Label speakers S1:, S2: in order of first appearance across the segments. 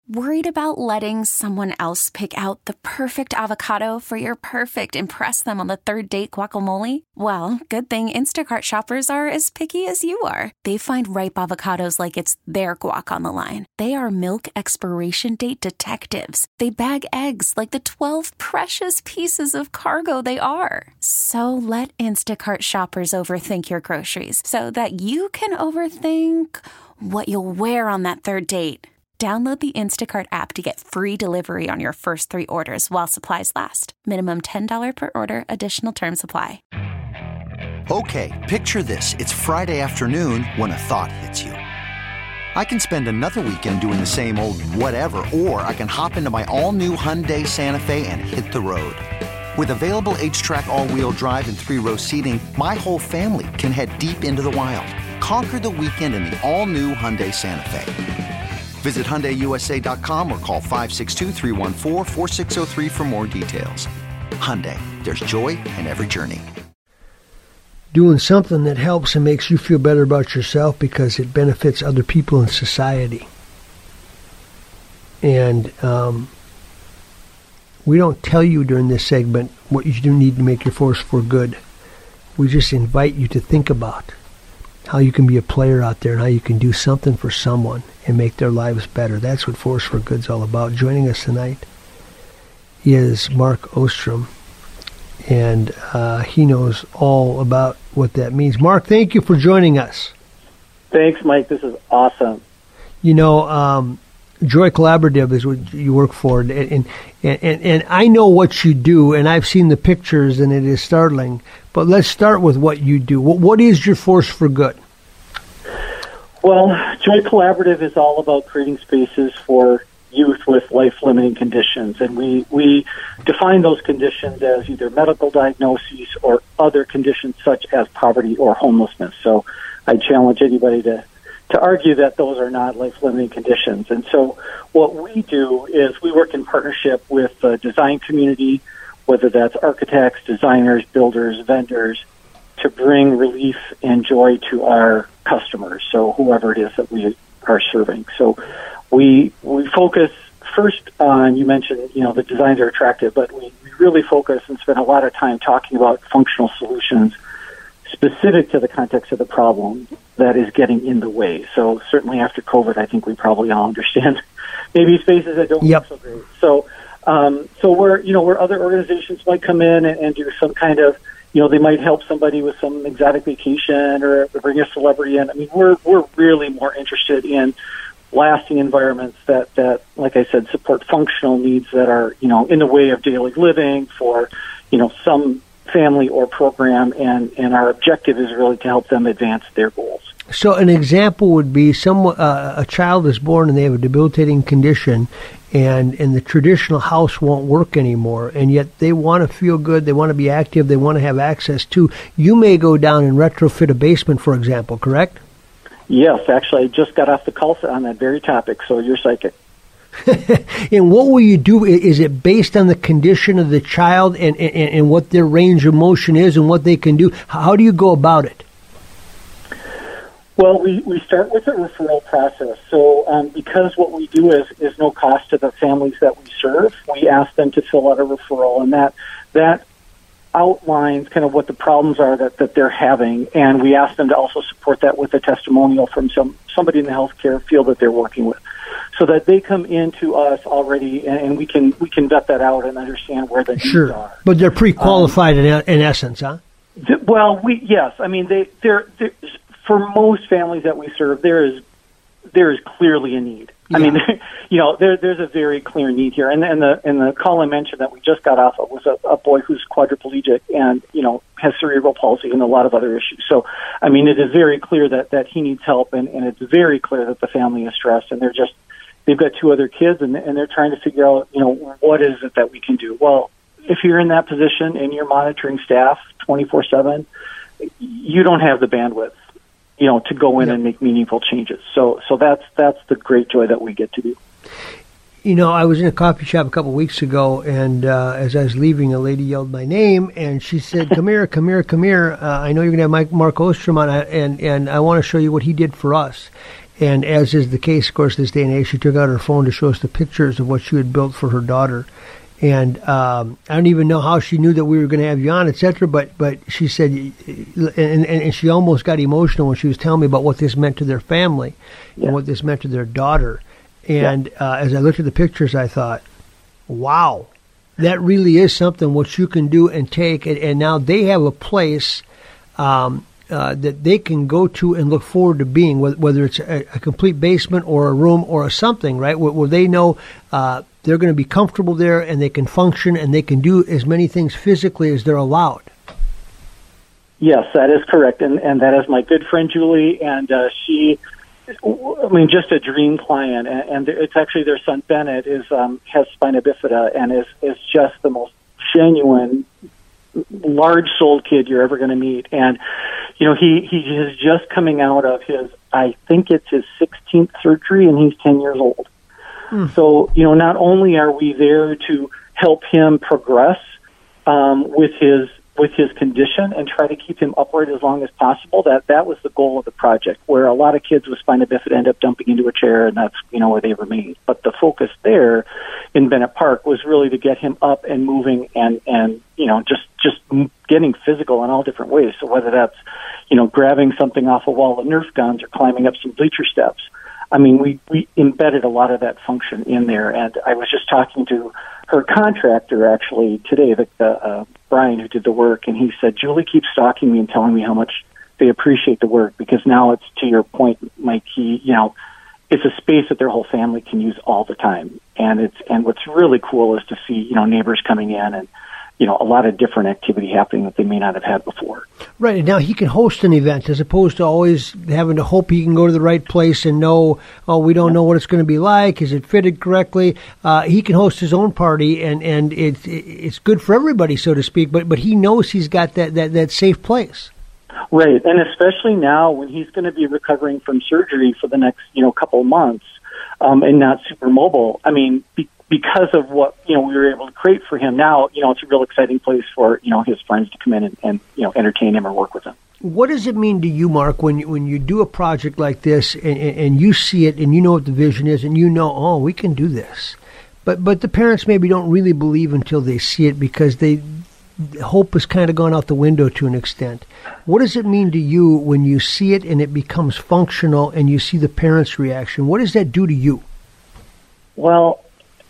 S1: Worried about letting someone else pick out the perfect avocado for your perfect impress them on the third date guacamole? Well, good thing Instacart shoppers are as picky as you are. They find ripe avocados like it's their guac on the line. They are milk expiration date detectives. They bag eggs like the 12 precious pieces of cargo they are. So let Instacart shoppers overthink your groceries so that you can overthink what you'll wear on that third date. Download the Instacart app to get free delivery on your first 3 orders while supplies last. Minimum $10 per order. Additional terms apply.
S2: Okay, picture this. It's Friday afternoon when a thought hits you. I can spend another weekend doing the same old whatever, or I can hop into my all-new Hyundai Santa Fe and hit the road. With available H-Track all-wheel drive and 3-row seating, my whole family can head deep into the wild. Conquer the weekend in the all-new Hyundai Santa Fe. Visit HyundaiUSA.com or call 562-314-4603 for more details. Hyundai, there's joy in every journey.
S3: Doing something that helps and makes you feel better about yourself because it benefits other people in society. And we don't tell you during this segment what you do need to make your force for good. We just invite you to think about how you can be a player out there and how you can do something for someone and make their lives better. That's what Force for Good's all about. Joining us tonight is Mark Ostrom, and he knows all about what that means. Mark, thank you for joining us.
S4: Thanks, Mike. This is awesome.
S3: You know, Joy Collaborative is what you work for, and I know what you do, and I've seen the pictures, and it is startling. But let's start with what you do. What is your Force for Good?
S4: Well, Joy Collaborative is all about creating spaces for youth with life-limiting conditions, and we define those conditions as either medical diagnoses or other conditions such as poverty or homelessness. So I challenge anybody to argue that those are not life-limiting conditions. And so what we do is we work in partnership with the design community, whether that's architects, designers, builders, vendors, to bring relief and joy to our customers, so whoever it is that we are serving. So we focus first on, you mentioned, the designs are attractive, but we really focus and spend a lot of time talking about functional solutions specific to the context of the problem that is getting in the way. So certainly after COVID, I think we probably all understand maybe spaces that don't look so great. So where other organizations might come in and do some kind of, they might help somebody with some exotic vacation or bring a celebrity in. I mean, we're really more interested in lasting environments that, like I said, support functional needs that are, in the way of daily living for, some family or program, and our objective is really to help them advance their goals.
S3: So an example would be a child is born and they have a debilitating condition, and the traditional house won't work anymore, and yet they want to feel good, they want to be active, they want to have access to. You may go down and retrofit a basement, for example, correct?
S4: Yes, actually, I just got off the call on that very topic, so you're psychic.
S3: And what will you do? Is it based on the condition of the child and what their range of motion is and what they can do? How do you go about it?
S4: Well, we start with a referral process. So because what we do is no cost to the families that we serve, we ask them to fill out a referral, and that outlines kind of what the problems are that they're having, and we ask them to also support that with a testimonial from somebody in the healthcare field that they're working with, so that they come into us already, and we can vet that out and understand where the needs are.
S3: But they're pre-qualified in essence, huh?
S4: Well, yes. I mean, they're for most families that we serve, there is clearly a need. Yeah. I mean, there's a very clear need here. And the call I mentioned that we just got off of was a boy who's quadriplegic and, has cerebral palsy and a lot of other issues. So, I mean, it is very clear that he needs help, and it's very clear that the family is stressed, and they've got 2 other kids, and they're trying to figure out, what is it that we can do? Well, if you're in that position and you're monitoring staff 24/7, you don't have the bandwidth, to go in and make meaningful changes. So that's the great joy that we get to do.
S3: I was in a coffee shop a couple of weeks ago, and as I was leaving, a lady yelled my name, and she said, "Come here, come here, come here. I know you're going to have Mark Ostrom on, and I want to show you what he did for us." And as is the case, of course, this day and age, she took out her phone to show us the pictures of what she had built for her daughter. And I don't even know how she knew that we were going to have you on, etc. But she said, and she almost got emotional when she was telling me about what this meant to their family and what this meant to their daughter. And as I looked at the pictures, I thought, wow, that really is something what you can do and take. And now they have a place that they can go to and look forward to being, whether it's a complete basement or a room or a something, right, where they know they're going to be comfortable there and they can function and they can do as many things physically as they're allowed.
S4: Yes, that is correct. And that is my good friend Julie, and she, I mean, just a dream client. And it's actually their son Bennett has spina bifida and is just the most genuine, large-souled kid you're ever going to meet. And, you know, he is just coming out of I think it's his 16th surgery, and he's 10 years old. So, you know, not only are we there to help him progress with his condition and try to keep him upright as long as possible, that was the goal of the project, where a lot of kids with spina bifida end up dumping into a chair, and that's, you know, where they remain. But the focus there in Bennett Park was really to get him up and moving and you know, just getting physical in all different ways. So whether that's, you know, grabbing something off a wall of Nerf guns or climbing up some bleacher steps, I mean, we embedded a lot of that function in there. And I was just talking to her contractor actually today, Brian, who did the work, and he said, Julie keeps stalking me and telling me how much they appreciate the work, because now it's, to your point, Mike, it's a space that their whole family can use all the time. And what's really cool is to see, you know, neighbors coming in and, you know, a lot of different activity happening that they may not have had before.
S3: Right. And now he can host an event as opposed to always having to hope he can go to the right place and know, oh, we don't know what it's going to be like. Is it fitted correctly? He can host his own party, and it's good for everybody, so to speak, but he knows he's got that safe place.
S4: Right. And especially now when he's going to be recovering from surgery for the next, you know, couple of months, and not super mobile. I mean, because of what, you know, we were able to create for him now, you know, it's a real exciting place for, you know, his friends to come in and you know, entertain him or work with him.
S3: What does it mean to you, Mark, when you do a project like this and you see it and you know what the vision is and you know, oh, we can do this. But the parents maybe don't really believe until they see it, because hope has kind of gone out the window to an extent. What does it mean to you when you see it and it becomes functional and you see the parents' reaction? What does that do to you? Well,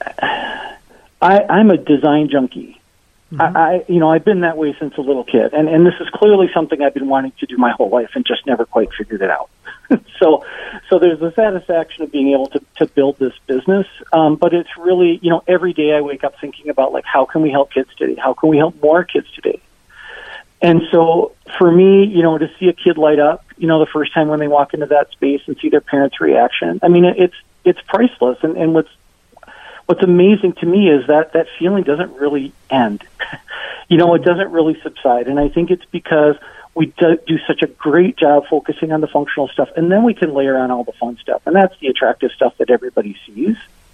S4: I'm a design junkie. Mm-hmm. I've been that way since a little kid, and this is clearly something I've been wanting to do my whole life and just never quite figured it out. So there's the satisfaction of being able to build this business, but it's really, you know, every day I wake up thinking about, like, how can we help kids today? How can we help more kids today? And so for me, you know, to see a kid light up, you know, the first time when they walk into that space and see their parents' reaction, I mean, it's priceless. And what's amazing to me is that feeling doesn't really end. You know, it doesn't really subside. And I think it's because we do such a great job focusing on the functional stuff, and then we can layer on all the fun stuff. And that's the attractive stuff that everybody sees.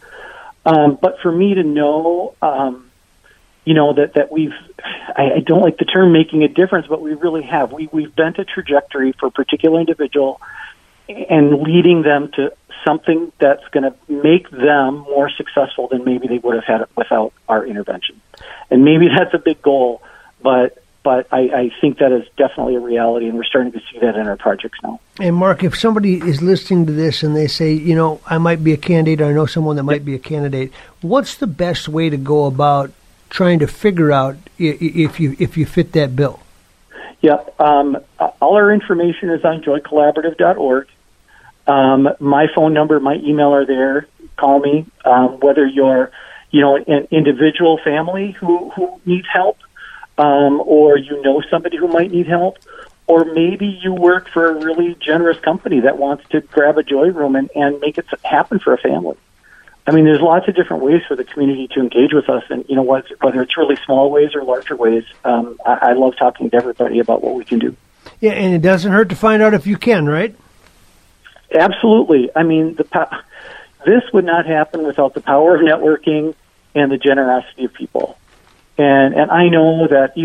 S4: But for me to know, you know, that I don't like the term making a difference, but we really have. We've bent a trajectory for a particular individual and leading them to something that's going to make them more successful than maybe they would have had without our intervention. And maybe that's a big goal, but I think that is definitely a reality, and we're starting to see that in our projects now.
S3: And Mark, if somebody is listening to this and they say, you know, I might be a candidate, or I know someone that might be a candidate, what's the best way to go about trying to figure out if you fit that bill?
S4: Yeah, all our information is on joycollaborative.org. My phone number, my email are there. Call me. Whether you're, you know, an individual family who needs help, or you know somebody who might need help, or maybe you work for a really generous company that wants to grab a joy room and make it happen for a family. I mean, there's lots of different ways for the community to engage with us, and, you know, whether it's really small ways or larger ways, I love talking to everybody about what we can do.
S3: Yeah, and it doesn't hurt to find out if you can, right?
S4: Absolutely. I mean, this would not happen without the power of networking and the generosity of people. And I know that even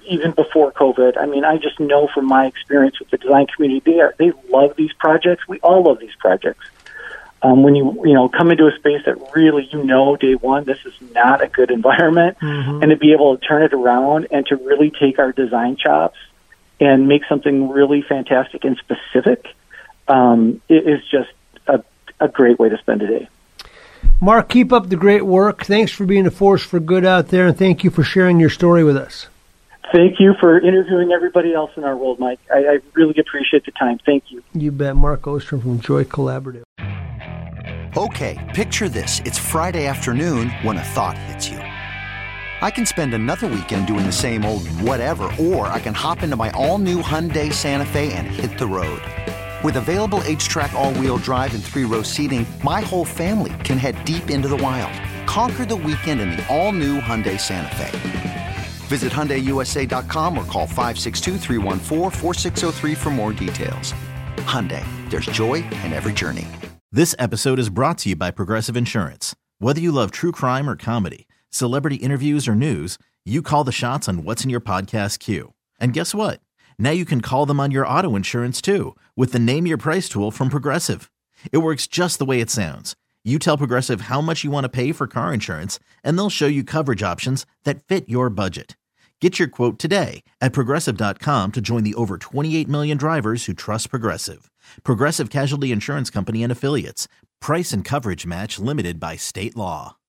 S4: even before COVID. I mean, I just know from my experience with the design community, they love these projects. We all love these projects. When you come into a space that really day one, this is not a good environment, and to be able to turn it around and to really take our design chops and make something really fantastic and specific, it is just a great way to spend a day.
S3: Mark, keep up the great work. Thanks for being a force for good out there, and thank you for sharing your story with us.
S4: Thank you for interviewing everybody else in our world, Mike. I really appreciate the time. Thank you.
S3: You bet. Mark Ostrom from Joy Collaborative.
S2: Okay, picture this. It's Friday afternoon when a thought hits you. I can spend another weekend doing the same old whatever, or I can hop into my all-new Hyundai Santa Fe and hit the road. With available H-Track all-wheel drive and 3-row seating, my whole family can head deep into the wild. Conquer the weekend in the all-new Hyundai Santa Fe. Visit HyundaiUSA.com or call 562-314-4603 for more details. Hyundai, there's joy in every journey.
S5: This episode is brought to you by Progressive Insurance. Whether you love true crime or comedy, celebrity interviews or news, you call the shots on what's in your podcast queue. And guess what? Now you can call them on your auto insurance too with the Name Your Price tool from Progressive. It works just the way it sounds. You tell Progressive how much you want to pay for car insurance, and they'll show you coverage options that fit your budget. Get your quote today at Progressive.com to join the over 28 million drivers who trust Progressive. Progressive Casualty Insurance Company and Affiliates. Price and coverage match limited by state law.